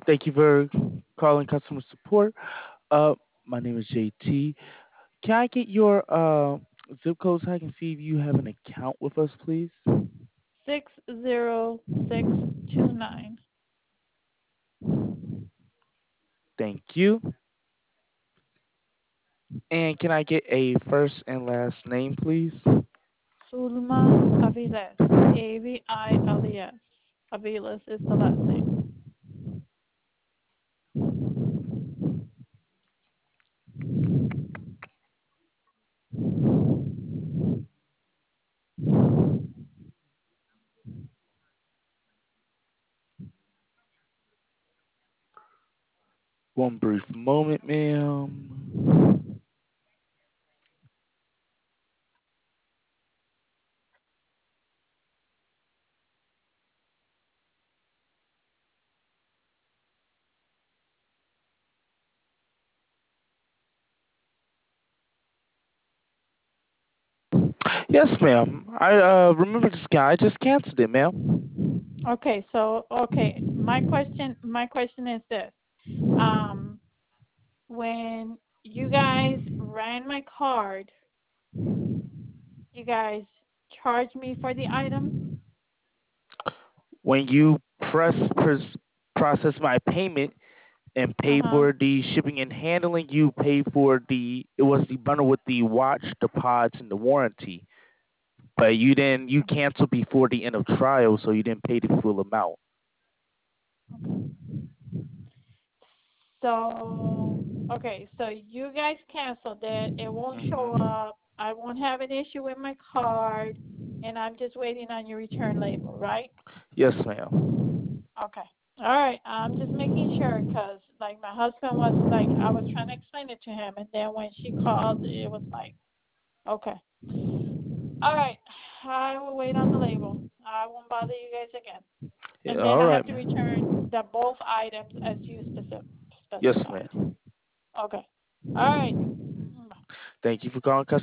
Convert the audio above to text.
Thank you for calling customer support. Uh, my name is JT. Can I get your zip code so I can see if you have an account with us, please? 60629. Thank you. And can I get a first and last name, please? Sulma Aviles. Aviles. Aviles is the last name. One brief moment, ma'am. Yes, ma'am. I remember this guy. I just canceled it, ma'am. Okay. My question is this. Um, when you guys ran my card, you guys charged me for the item. When you process my payment and Uh pay huh. for the shipping and handling, you pay for it was the bundle with the watch, the pods, and the warranty. But you canceled before the end of trial, so you didn't pay the full amount. Okay. So, okay, so you guys canceled it. It won't show Hmm. up. I won't have an issue with my card, and I'm just waiting on your return label, right? Yes, ma'am. Okay. All right. I'm just making sure because, like, my husband was like, I was trying to explain it to him, and then when she called, it was like, okay. All right. I will wait on the label. I won't bother you guys again. Yeah, And then all I right, have to ma'am. return the both items as you Yes, specified. ma'am. Okay. All right. Thank you for calling customer